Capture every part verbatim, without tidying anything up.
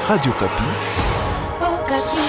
Radio Kapi. Okapi.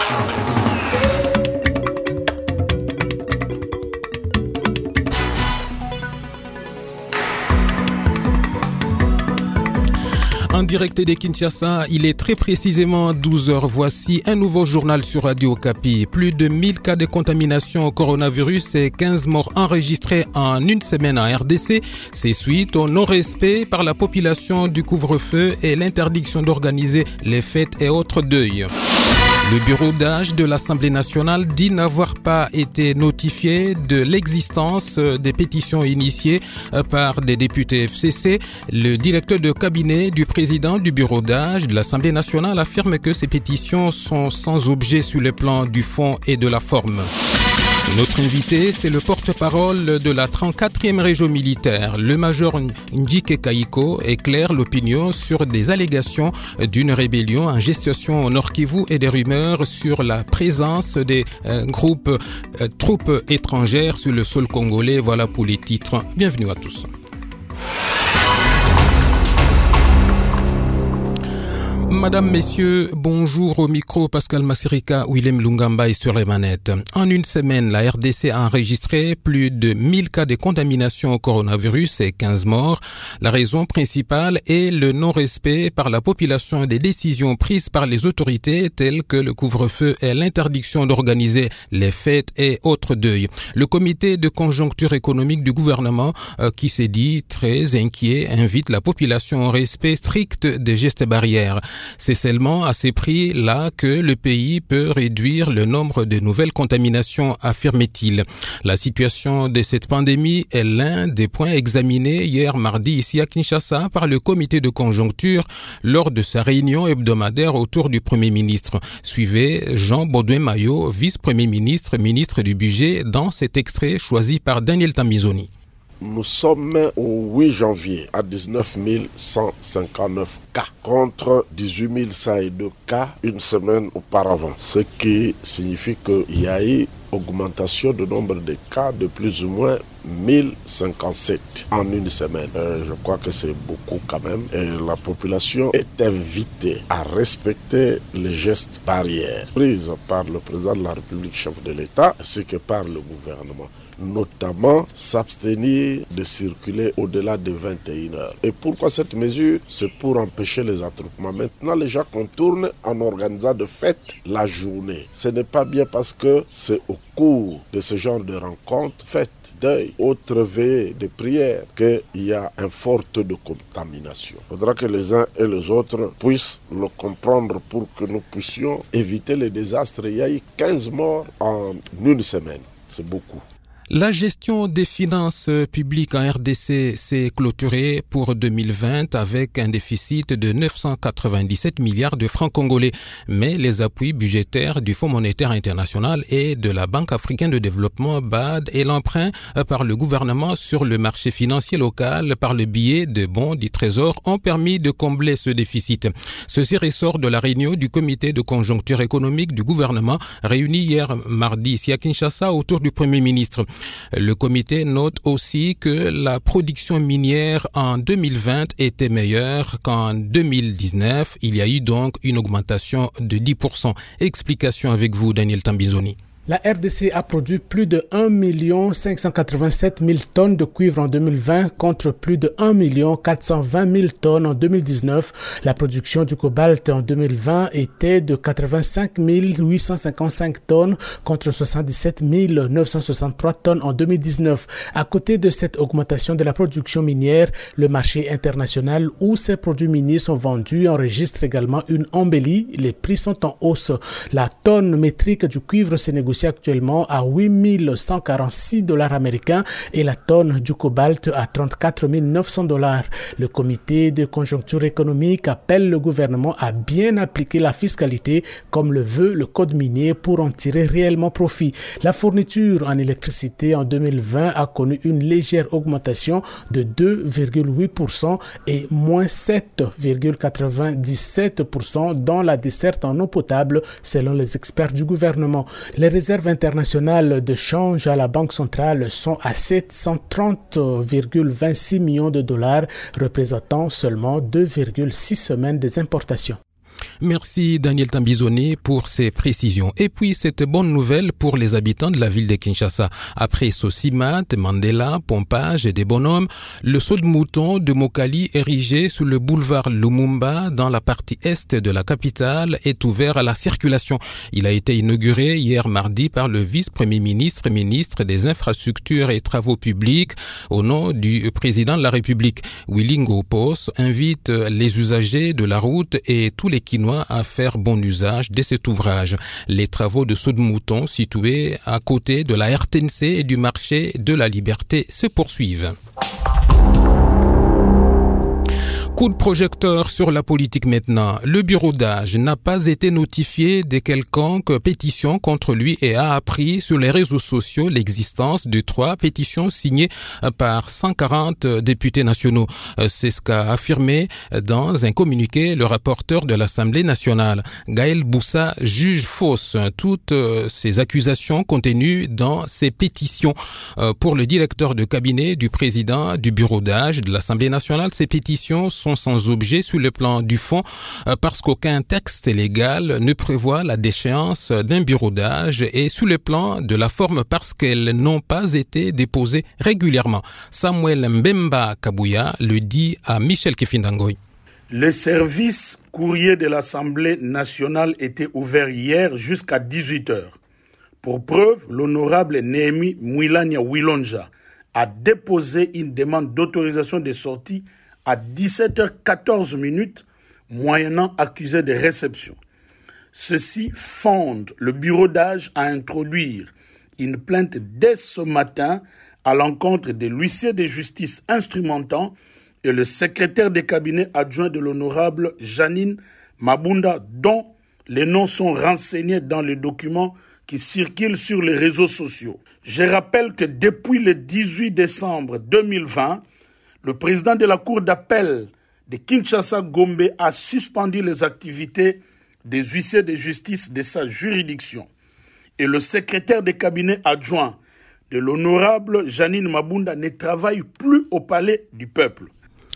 En direct de Kinshasa, il est très précisément douze heures. Voici un nouveau journal sur Radio Kapi. Plus de mille cas de contamination au coronavirus et quinze morts enregistrés en une semaine en R D C. C'est suite au non-respect par la population du couvre-feu et l'interdiction d'organiser les fêtes et autres deuils. Le bureau d'âge de l'Assemblée nationale dit n'avoir pas été notifié de l'existence des pétitions initiées par des députés F C C. Le directeur de cabinet du président du bureau d'âge de l'Assemblée nationale affirme que ces pétitions sont sans objet sur le plan du fond et de la forme. Notre invité, c'est le porte-parole de la trente-quatrième région militaire. Le major Njike Kaiko éclaire l'opinion sur des allégations d'une rébellion en gestation au Nord Kivu et des rumeurs sur la présence des euh, groupes euh, troupes étrangères sur le sol congolais. Voilà pour les titres. Bienvenue à tous. Madame, Messieurs, bonjour au micro. Pascal Massirika, Willem Lungamba est sur les manettes. En une semaine, la R D C a enregistré plus de mille cas de contamination au coronavirus et quinze morts. La raison principale est le non-respect par la population des décisions prises par les autorités telles que le couvre-feu et l'interdiction d'organiser les fêtes et autres deuils. Le comité de conjoncture économique du gouvernement, euh, qui s'est dit très inquiet, invite la population au respect strict des gestes barrières. C'est seulement à ces prix-là que le pays peut réduire le nombre de nouvelles contaminations, affirme-t-il. La situation de cette pandémie est l'un des points examinés hier mardi ici à Kinshasa par le comité de conjoncture lors de sa réunion hebdomadaire autour du Premier ministre. Suivez Jean Baudouin Mayo, vice-premier ministre, ministre du budget, dans cet extrait choisi par Daniel Tambizoni. Nous sommes au huit janvier à dix-neuf mille cent cinquante-neuf cas contre dix-huit mille cent deux cas une semaine auparavant. Ce qui signifie qu'il y a eu augmentation du nombre de cas de plus ou moins mille cinquante-sept en une semaine. Euh, je crois que c'est beaucoup quand même. Et la population est invitée à respecter les gestes barrières prises par le président de la République, chef de l'État, ainsi que par le gouvernement. Notamment s'abstenir de circuler au-delà de vingt et une heures. Et pourquoi cette mesure? C'est pour empêcher les attroupements. Maintenant, les gens contournent en organisant de fêtes la journée. Ce n'est pas bien parce que c'est au cours de ce genre de rencontres, fêtes, deuil, autres veillées de prière, qu'il y a un fort taux de contamination. Il faudra que les uns et les autres puissent le comprendre pour que nous puissions éviter les désastres. Il y a eu quinze morts en une semaine. C'est beaucoup. La gestion des finances publiques en R D C s'est clôturée pour deux mille vingt avec un déficit de neuf cent quatre-vingt-dix-sept milliards de francs congolais. Mais les appuis budgétaires du Fonds monétaire international et de la Banque africaine de développement B A D et l'emprunt par le gouvernement sur le marché financier local par le biais de bons du Trésor ont permis de combler ce déficit. Ceci ressort de la réunion du comité de conjoncture économique du gouvernement réuni hier mardi ici à Kinshasa autour du Premier ministre. Le comité note aussi que la production minière en deux mille vingt était meilleure qu'en deux mille dix-neuf. Il y a eu donc une augmentation de dix pour cent. Explication avec vous, Daniel Tambizoni. La R D C a produit plus de un million cinq cent quatre-vingt-sept mille tonnes de cuivre en deux mille vingt contre plus de un million quatre cent vingt mille tonnes en deux mille dix-neuf. La production du cobalt en deux mille vingt était de quatre-vingt-cinq mille huit cent cinquante-cinq tonnes contre soixante-dix-sept mille neuf cent soixante-trois tonnes en deux mille dix-neuf. À côté de cette augmentation de la production minière, le marché international où ces produits miniers sont vendus enregistre également une embellie. Les prix sont en hausse. La tonne métrique du cuivre se négocie actuellement à huit mille cent quarante-six dollars américains et la tonne du cobalt à trente-quatre mille neuf cents dollars. Le comité de conjoncture économique appelle le gouvernement à bien appliquer la fiscalité comme le veut le code minier pour en tirer réellement profit. La fourniture en électricité en deux mille vingt a connu une légère augmentation de deux virgule huit pour cent et moins sept virgule quatre-vingt-dix-sept pour cent dans la desserte en eau potable selon les experts du gouvernement. Les Les réserves internationales de change à la Banque centrale sont à sept cent trente virgule vingt-six millions de dollars, représentant seulement deux virgule six semaines des importations. Merci Daniel Tambizoni pour ces précisions. Et puis cette bonne nouvelle pour les habitants de la ville de Kinshasa. Après Sosimat, Mandela, Pompage et des bonhommes, le saut de mouton de Mokali érigé sur le boulevard Lumumba dans la partie est de la capitale est ouvert à la circulation. Il a été inauguré hier mardi par le vice-premier ministre, ministre des Infrastructures et Travaux publics au nom du président de la République. Willy Ngopos invite les usagers de la route et tous les Kinois à faire bon usage de cet ouvrage. Les travaux de saut de mouton situés à côté de la R T N C et du marché de la Liberté se poursuivent. Coup de projecteur sur la politique maintenant. Le bureau d'âge n'a pas été notifié de quelconque pétition contre lui et a appris sur les réseaux sociaux l'existence de trois pétitions signées par cent quarante députés nationaux. C'est ce qu'a affirmé dans un communiqué le rapporteur de l'Assemblée nationale. Gaël Boussa juge fausses toutes ces accusations contenues dans ces pétitions. Pour le directeur de cabinet du président du bureau d'âge de l'Assemblée nationale, ces pétitions sont sans objet sur le plan du fond parce qu'aucun texte légal ne prévoit la déchéance d'un bureau d'âge et sur le plan de la forme parce qu'elles n'ont pas été déposées régulièrement. Samuel Mbemba Kabouya le dit à Michel Kifindangoy. Le service courrier de l'Assemblée nationale était ouvert hier jusqu'à dix-huit heures. Pour preuve, l'honorable Néhémie Mouilania Wilonja a déposé une demande d'autorisation de sortie à dix-sept heures quatorze minutes, moyennant accusé de réception. Ceci fonde le bureau d'âge à introduire une plainte dès ce matin à l'encontre de l'huissier de justice instrumentant et le secrétaire de cabinet adjoint de l'honorable Janine Mabunda, dont les noms sont renseignés dans les documents qui circulent sur les réseaux sociaux. Je rappelle que depuis le dix-huit décembre deux mille vingt, le président de la Cour d'appel de Kinshasa Gombe a suspendu les activités des huissiers de justice de sa juridiction. Et le secrétaire de cabinet adjoint de l'honorable Janine Mabunda ne travaille plus au palais du peuple.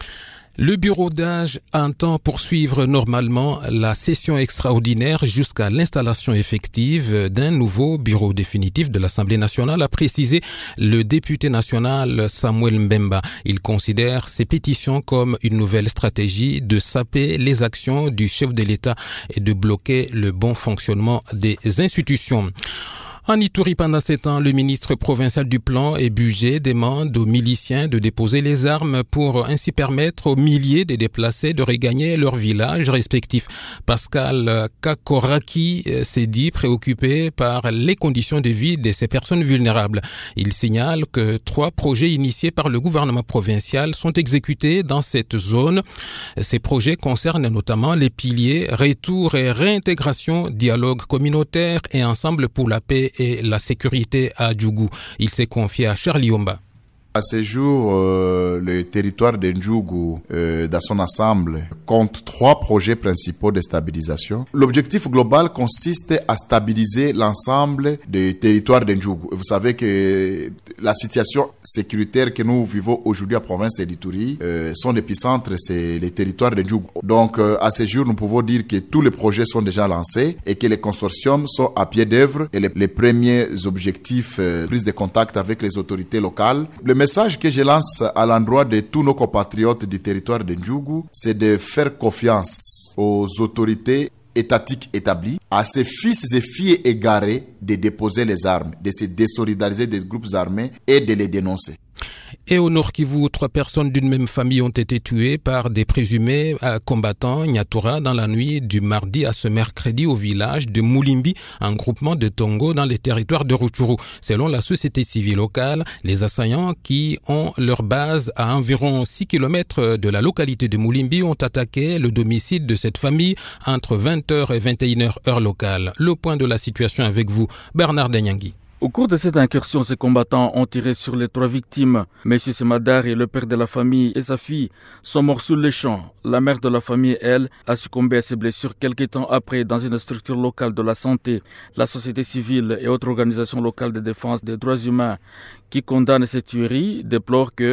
Le bureau d'âge entend poursuivre normalement la session extraordinaire jusqu'à l'installation effective d'un nouveau bureau définitif de l'Assemblée nationale, a précisé le député national Samuel Mbemba. Il considère ces pétitions comme une nouvelle stratégie de saper les actions du chef de l'État et de bloquer le bon fonctionnement des institutions. En Ituri, pendant ces temps, le ministre provincial du Plan et Budget demande aux miliciens de déposer les armes pour ainsi permettre aux milliers de déplacés de regagner leurs villages respectifs. Pascal Kakoraki s'est dit préoccupé par les conditions de vie de ces personnes vulnérables. Il signale que trois projets initiés par le gouvernement provincial sont exécutés dans cette zone. Ces projets concernent notamment les piliers retour et réintégration, dialogue communautaire et ensemble pour la paix et la sécurité à Djougou. Il s'est confié à Charlie Omba. À ce jour, euh, le territoire de Ndjougou, euh, dans son ensemble, compte trois projets principaux de stabilisation. L'objectif global consiste à stabiliser l'ensemble des territoires de Ndjougou. Vous savez que la situation sécuritaire que nous vivons aujourd'hui à la province de l'Ituri, euh, son épicentre, c'est les territoires de Ndjougou. Donc, euh, à ce jour, nous pouvons dire que tous les projets sont déjà lancés et que les consortiums sont à pied d'œuvre et les, les premiers objectifs, euh, prise de contact avec les autorités locales. Le message que je lance à l'endroit de tous nos compatriotes du territoire de Ndjougou, c'est de faire confiance aux autorités étatiques établies, à ses fils et filles égarés de déposer les armes, de se désolidariser des groupes armés et de les dénoncer. Et au Nord Kivu, trois personnes d'une même famille ont été tuées par des présumés combattants Nyatura dans la nuit du mardi à ce mercredi au village de Moulimbi, un groupement de Tongo dans les territoires de Rutshuru. Selon la société civile locale, les assaillants qui ont leur base à environ six kilomètres de la localité de Moulimbi ont attaqué le domicile de cette famille entre vingt heures et vingt et une heures heure locale. Le point de la situation avec vous, Bernard Denyangui. Au cours de cette incursion, ces combattants ont tiré sur les trois victimes. Monsieur Semadar et le père de la famille et sa fille sont morts sur les champs. La mère de la famille, elle, a succombé à ses blessures quelques temps après dans une structure locale de la santé. La société civile et autres organisations locales de défense des droits humains qui condamnent ces tueries déplorent que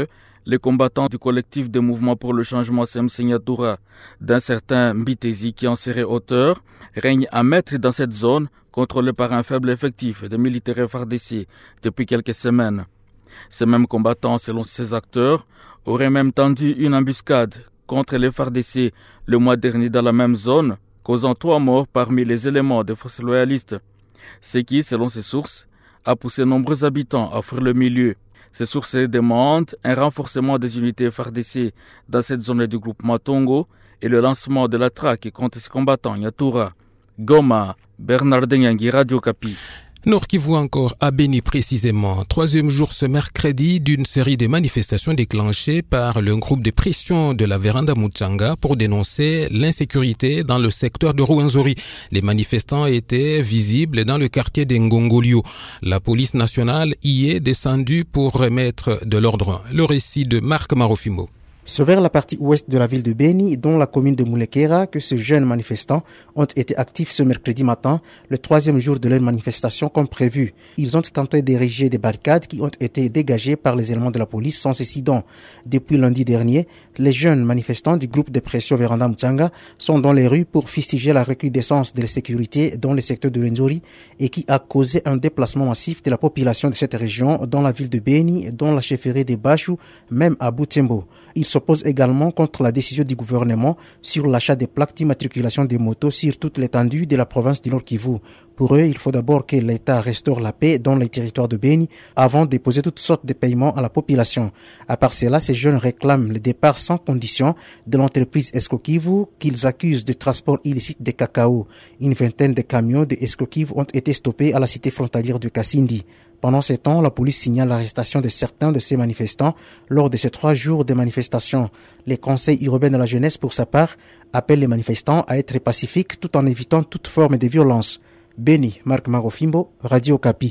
Les combattants du collectif des mouvements pour le changement S E M Senyatura d'un certain Mbitezi qui en serait auteur règne à maître dans cette zone, contrôlée par un faible effectif de militaires F A R D C depuis quelques semaines. Ces mêmes combattants, selon ces acteurs, auraient même tendu une embuscade contre les F A R D C le mois dernier dans la même zone, causant trois morts parmi les éléments des forces loyalistes. Ce qui, selon ces sources, a poussé nombreux habitants à fuir le milieu. Ces sources demandent un renforcement des unités F A R D C dans cette zone du groupement Tongo et le lancement de la traque contre ces combattants Nyatura. Goma, Bernard Nyangi, Radio Kapi. Nord Kivu encore à Beni précisément. Troisième jour ce mercredi d'une série de manifestations déclenchées par le groupe de pression de la Véranda Mutsanga pour dénoncer l'insécurité dans le secteur de Rwenzori. Les manifestants étaient visibles dans le quartier d'Engongolio. La police nationale y est descendue pour remettre de l'ordre. Le récit de Marc Marofimo. C'est vers la partie ouest de la ville de Beni, dont la commune de Moulekera, que ces jeunes manifestants ont été actifs ce mercredi matin, le troisième jour de leur manifestation comme prévu. Ils ont tenté d'ériger des barricades qui ont été dégagées par les éléments de la police sans incident. Depuis lundi dernier, les jeunes manifestants du groupe de pression Véranda Mutsanga sont dans les rues pour fustiger la recrudescence de l'insécurité dans le secteur de Rwenzori et qui a causé un déplacement massif de la population de cette région dans la ville de Beni, dans la chefferie de Bachou, même à Butembo. Ils s'oppose également contre la décision du gouvernement sur l'achat des plaques d'immatriculation des motos sur toute l'étendue de la province du Nord Kivu. Pour eux, il faut d'abord que l'État restaure la paix dans les territoires de Beni avant de poser toutes sortes de paiements à la population. À part cela, ces jeunes réclament le départ sans condition de l'entreprise Esco Kivu qu'ils accusent de transport illicite de cacao. Une vingtaine de camions de Esco Kivu ont été stoppés à la cité frontalière de Kassindi. Pendant ce temps, la police signale l'arrestation de certains de ces manifestants lors de ces trois jours de manifestation. Le Conseil urbain de la jeunesse, pour sa part, appelle les manifestants à être pacifiques tout en évitant toute forme de violence. Beni, Marc Marofimbo, Radio Kapi.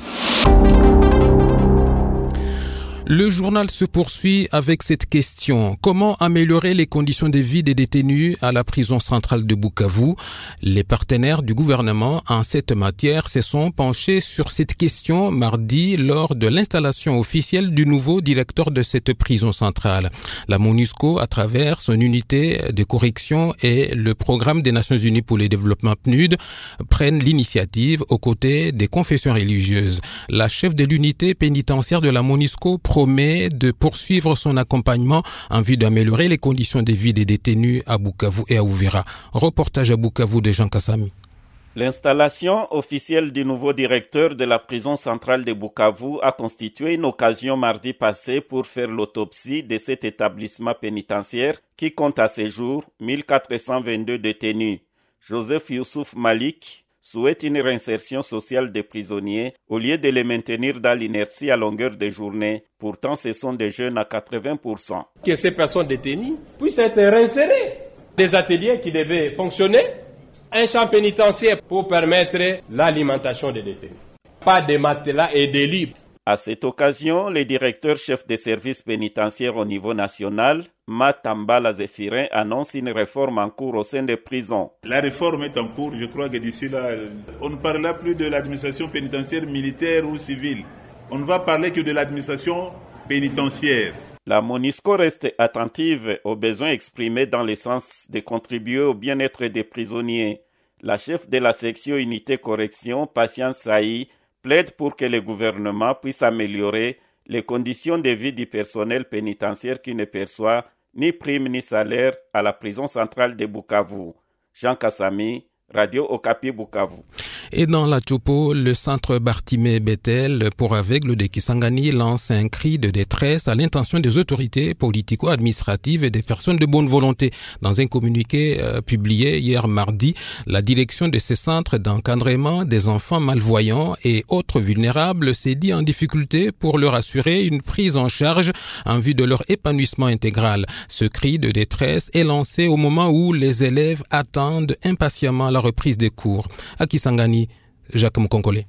Le journal se poursuit avec cette question. Comment améliorer les conditions de vie des détenus à la prison centrale de Bukavu? Les partenaires du gouvernement en cette matière se sont penchés sur cette question mardi lors de l'installation officielle du nouveau directeur de cette prison centrale. La MONUSCO, à travers son unité de correction et le programme des Nations Unies pour le développement P N U D, prennent l'initiative aux côtés des confessions religieuses. La chef de l'unité pénitentiaire de la MONUSCO promet de poursuivre son accompagnement en vue d'améliorer les conditions de vie des détenus à Bukavu et à Uvira. Reportage à Bukavu de Jean Kassami. L'installation officielle du nouveau directeur de la prison centrale de Bukavu a constitué une occasion mardi passé pour faire l'autopsie de cet établissement pénitentiaire qui compte à ce jour mille quatre cent vingt-deux détenus. Joseph Youssouf Malik souhaite une réinsertion sociale des prisonniers au lieu de les maintenir dans l'inertie à longueur de journée. Pourtant, ce sont des jeunes à quatre-vingts pour cent. Que ces personnes détenues puissent être réinsérées. Des ateliers qui devaient fonctionner, un champ pénitentiaire pour permettre l'alimentation des détenus. Pas de matelas et de lits. À cette occasion, le directeur chef des services pénitentiaires au niveau national, Matambala Zéphirin, annonce une réforme en cours au sein des prisons. La réforme est en cours. Je crois que d'ici là, on ne parlera plus de l'administration pénitentiaire militaire ou civile. On ne va parler que de l'administration pénitentiaire. La MONUSCO reste attentive aux besoins exprimés dans le sens de contribuer au bien-être des prisonniers. La chef de la section unité correction, Patience Saï, plaide pour que le gouvernement puisse améliorer les conditions de vie du personnel pénitentiaire qui ne perçoit ni prime ni salaire à la prison centrale de Bukavu. Jean Kassami, Radio Okapi Bukavu. Et dans la Chopo, le centre Bartimé Bethel pour aveugles de Kisangani lance un cri de détresse à l'intention des autorités politico-administratives et des personnes de bonne volonté. Dans un communiqué euh, publié hier mardi, la direction de ces centres d'encadrement des enfants malvoyants et autres vulnérables s'est dit en difficulté pour leur assurer une prise en charge en vue de leur épanouissement intégral. Ce cri de détresse est lancé au moment où les élèves attendent impatiemment la reprise des cours. À Kisangani, Jacques Mkonkole.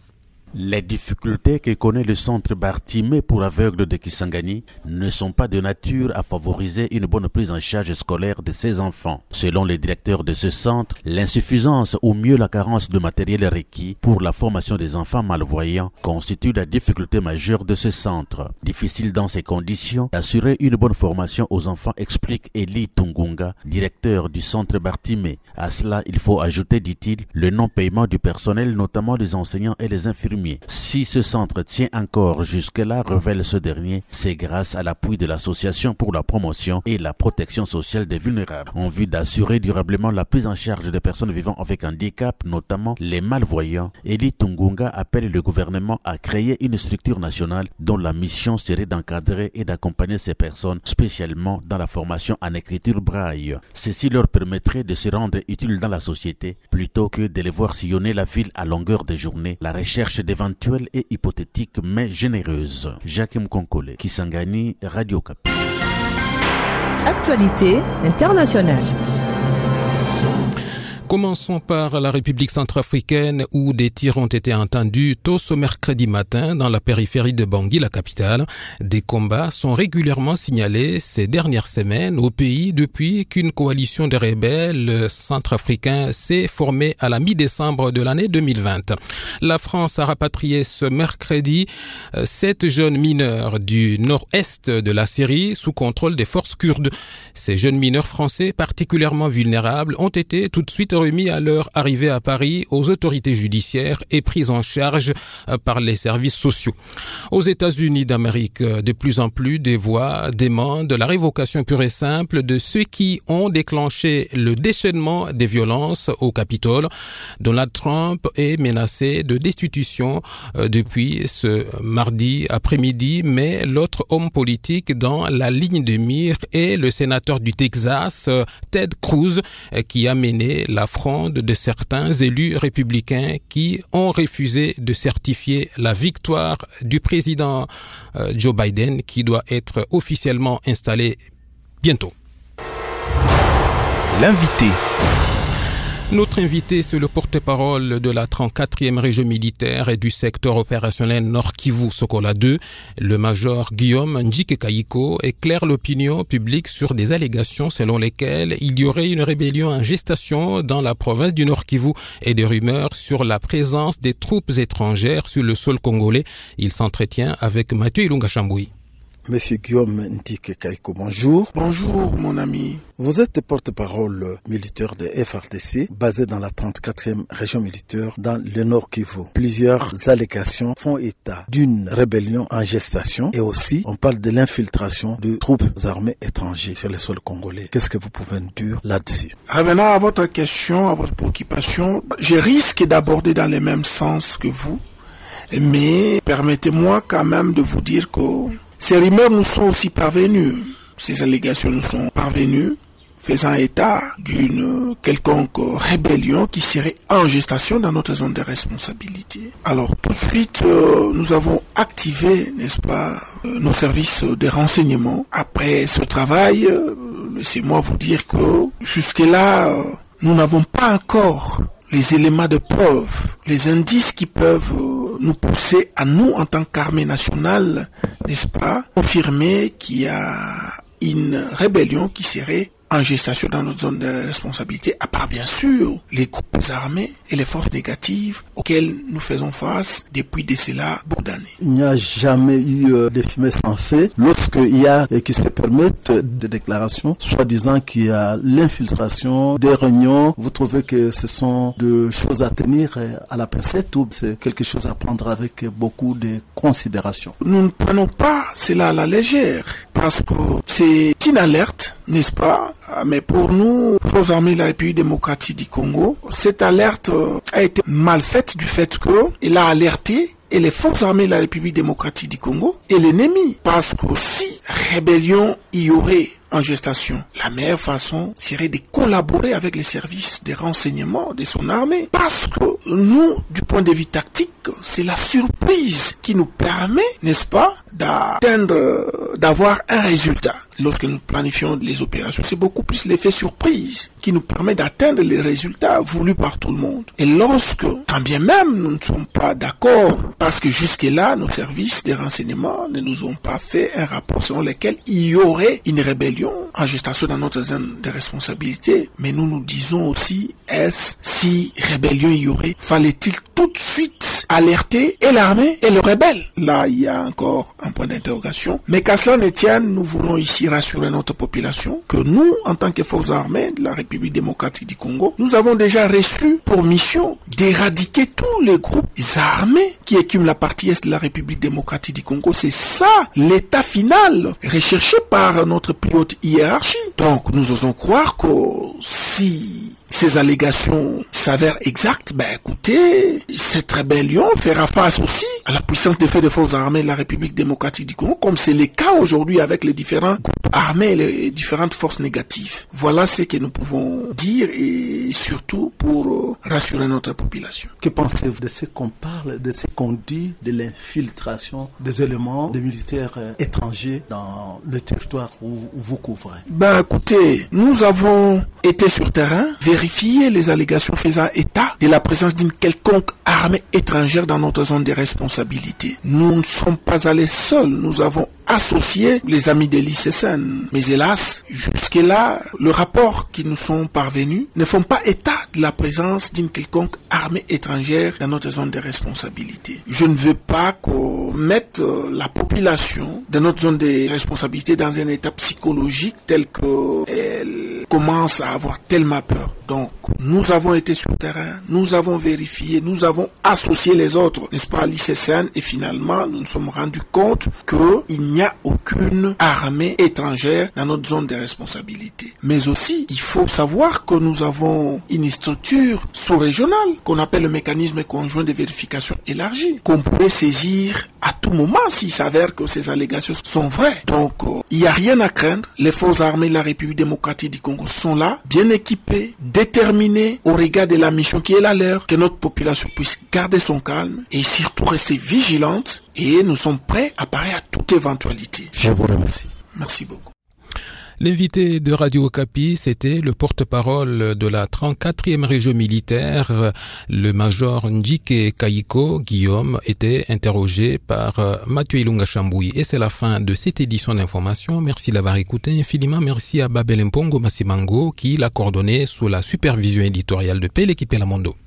Les difficultés que connaît le centre Bartimé pour aveugles de Kisangani ne sont pas de nature à favoriser une bonne prise en charge scolaire de ces enfants. Selon les directeurs de ce centre, l'insuffisance ou mieux la carence de matériel requis pour la formation des enfants malvoyants constitue la difficulté majeure de ce centre. Difficile dans ces conditions d'assurer une bonne formation aux enfants, explique Eli Tungunga, directeur du centre Bartimé. À cela, il faut ajouter, dit-il, le non-paiement du personnel, notamment des enseignants et les infirmiers. Si ce centre tient encore jusque-là, révèle ce dernier, c'est grâce à l'appui de l'Association pour la promotion et la protection sociale des vulnérables, en vue d'assurer durablement la prise en charge des personnes vivant avec handicap, notamment les malvoyants. Eli Tungunga appelle le gouvernement à créer une structure nationale dont la mission serait d'encadrer et d'accompagner ces personnes, spécialement dans la formation en écriture braille. Ceci leur permettrait de se rendre utiles dans la société, plutôt que de les voir sillonner la ville à longueur de journée. La recherche d'éventuelles et hypothétiques mais généreuses. Jacques Mkonkole, Kisangani, Radio Okapi. Actualité internationale. Commençons par la République centrafricaine où des tirs ont été entendus tôt ce mercredi matin dans la périphérie de Bangui, la capitale. Des combats sont régulièrement signalés ces dernières semaines au pays depuis qu'une coalition de rebelles centrafricains s'est formée à la mi-décembre de l'année deux mille vingt. La France a rapatrié ce mercredi sept jeunes mineurs du nord-est de la Syrie sous contrôle des forces kurdes. Ces jeunes mineurs français particulièrement vulnérables ont été tout de suite remis à leur arrivée à Paris aux autorités judiciaires et pris en charge par les services sociaux. Aux États-Unis d'Amérique, de plus en plus des voix demandent la révocation pure et simple de ceux qui ont déclenché le déchaînement des violences au Capitole. Donald Trump est menacé de destitution depuis ce mardi après-midi, mais l'autre homme politique dans la ligne de mire est le sénateur du Texas, Ted Cruz, qui a mené la fronde de certains élus républicains qui ont refusé de certifier la victoire du président Joe Biden qui doit être officiellement installé bientôt. L'invité. Notre invité, c'est le porte-parole de la trente-quatrième région militaire et du secteur opérationnel Nord Kivu Sokola deux. Le major Guillaume Njike Kayiko éclaire l'opinion publique sur des allégations selon lesquelles il y aurait une rébellion en gestation dans la province du Nord Kivu et des rumeurs sur la présence des troupes étrangères sur le sol congolais. Il s'entretient avec Mathieu Ilunga Chamboui. Monsieur Guillaume Njike Kayiko, bonjour. Bonjour, mon ami. Vous êtes porte-parole militaire de F R D C, basé dans la trente-quatrième région militaire dans le Nord Kivu. Plusieurs allégations font état d'une rébellion en gestation et aussi on parle de l'infiltration de troupes armées étrangères sur le sol congolais. Qu'est-ce que vous pouvez nous dire là-dessus? Revenant à votre question, à votre préoccupation, je risque d'aborder dans le même sens que vous, mais permettez-moi quand même de vous dire que ces rumeurs nous sont aussi parvenues, ces allégations nous sont parvenues, faisant état d'une quelconque rébellion qui serait en gestation dans notre zone de responsabilité. Alors tout de suite, euh, nous avons activé, n'est-ce pas, euh, nos services de renseignement. Après ce travail, euh, laissez-moi vous dire que jusque-là, euh, nous n'avons pas encore les éléments de preuve, les indices qui peuvent euh, nous pousser à nous, en tant qu'armée nationale, n'est-ce pas, confirmer qu'il y a une rébellion qui serait en gestation dans notre zone de responsabilité, à part bien sûr les groupes armés et les forces négatives auxquelles nous faisons face depuis de cela beaucoup d'années. Il n'y a jamais eu euh, de fumée sans feu lorsqu'il y a euh, qui se permettent des déclarations, soi-disant qu'il y a l'infiltration, des réunions. Vous trouvez que ce sont des choses à tenir euh, à la pincette ou c'est quelque chose à prendre avec beaucoup de considération? Nous ne prenons pas cela à la légère parce que c'est une alerte, n'est-ce pas? Mais pour nous, forces armées de la République démocratique du Congo, cette alerte a été mal faite du fait qu'elle a alerté et les forces armées de la République démocratique du Congo et l'ennemi. Parce que si rébellion il y aurait en gestation, la meilleure façon serait de collaborer avec les services de renseignement de son armée. Parce que nous, du point point de vue tactique, c'est la surprise qui nous permet, n'est-ce pas, d'atteindre, d'avoir un résultat. Lorsque nous planifions les opérations, c'est beaucoup plus l'effet surprise qui nous permet d'atteindre les résultats voulus par tout le monde. Et lorsque, quand bien même nous ne sommes pas d'accord, parce que jusque-là, nos services de renseignement ne nous ont pas fait un rapport selon lequel il y aurait une rébellion en gestation dans notre zone de responsabilité, mais nous nous disons aussi, est-ce si rébellion il y aurait, fallait-il tout de suite alerter et l'armée et le rebelle? Là, il y a encore un point d'interrogation. Mais qu'à cela ne tienne, nous voulons ici rassurer notre population que nous, en tant que forces armées de la République démocratique du Congo, nous avons déjà reçu pour mission d'éradiquer tous les groupes armés qui écument la partie est de la République démocratique du Congo. C'est ça l'état final recherché par notre plus haute hiérarchie. Donc, nous osons croire que si ces allégations s'avèrent exactes, ben écoutez, cette rébellion fera face aussi à la puissance des faits des forces armées de la République démocratique du Congo, comme c'est le cas aujourd'hui avec les différents groupes armés et les différentes forces négatives. Voilà ce que nous pouvons dire et surtout pour rassurer notre population. Que pensez-vous de ce qu'on parle, de ce qu'on dit, de l'infiltration des éléments des militaires étrangers dans le territoire où vous couvrez? Ben écoutez, nous avons été sur terrain, vérifier les allégations faisant état de la présence d'une quelconque armée étrangère dans notre zone de responsabilité. Nous ne sommes pas allés seuls, nous avons associé les amis de l'I C S N. Mais hélas, jusque-là, le rapport qui nous sont parvenus ne font pas état de la présence d'une quelconque armée étrangère dans notre zone de responsabilité. Je ne veux pas qu'on mette la population de notre zone de responsabilité dans un état psychologique tel qu'elle commence à avoir tellement peur. Donc, nous avons été sur le terrain, nous avons vérifié, nous avons associé les autres, n'est-ce pas, à l'I C S N, et finalement, nous nous sommes rendus compte qu'il n'y a aucune armée étrangère dans notre zone de responsabilité. Mais aussi, il faut savoir que nous avons une structure sous-régionale qu'on appelle le mécanisme conjoint de vérification élargi, qu'on pourrait saisir à tout moment s'il s'avère que ces allégations sont vraies. Donc, euh, il n'y a rien à craindre. Les forces armées de la République démocratique du Congo sont là, bien équipées, déterminées au regard de la mission qui est la leur, que notre population puisse garder son calme et surtout rester vigilante, et nous sommes prêts à parer à toute éventualité. Je vous remercie. Merci beaucoup. L'invité de Radio Okapi, c'était le porte-parole de la trente-quatrième région militaire, le major Njike Kaiko Guillaume, était interrogé par Mathieu Ilunga Chamboui. Et c'est la fin de cette édition d'information. Merci d'avoir écouté infiniment. Merci à Babel Mpongo Massimango qui l'a coordonné sous la supervision éditoriale de Pele Kipelamondo.